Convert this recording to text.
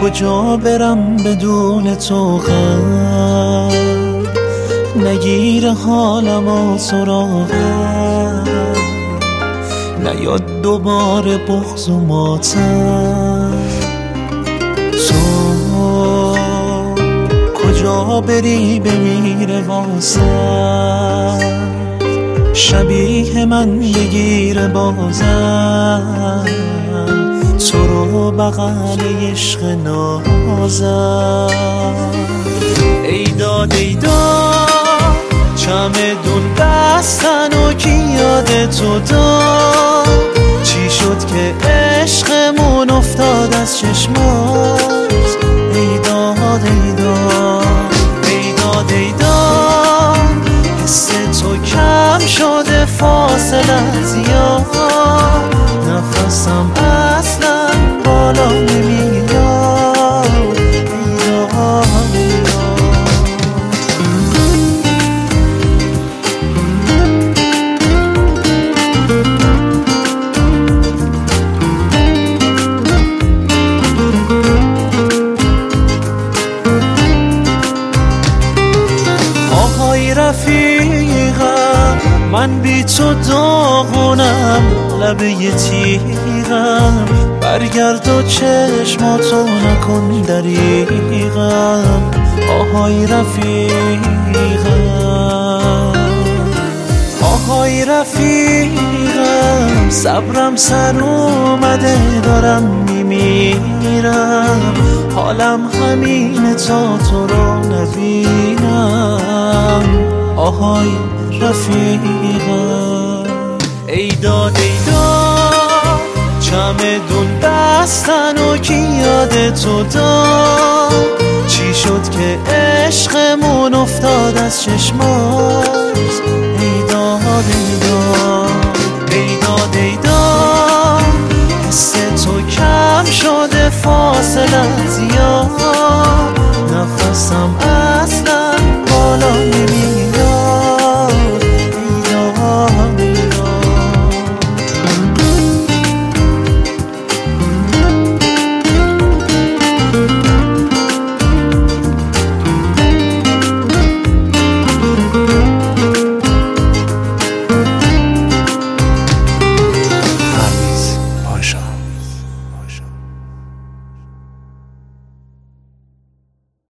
کجا برم بدون تو غم نگیر حالم و سراغم نیاد دوباره بغض و ماتم تو کجا بری بمیره واسم شبیه من بگیر بازم تو رو بغل عشق نازم ای داد ای داد چمدون بستن و کی یاد تو داد چی شد که عشقمون افتاد از چشمات ای داد ای داد ای داد ای داد حس تو کم شده فاصله زیاد نفسم اصلا بالا نمیاد ای داد ای آهای رفیقم من بی تو داغونم لبه ی تیغم برگرد و چشماتو نکن دریغم آهای رفیقم آهای رفیقم صبرم سر اومده دارم میمیرم حالم همینه تا تو رو نبینم آهای رفیقم ای داد ای داد چمدون بستن و کی یاد تو داد چی شد که عشقمون افتاد از چشمات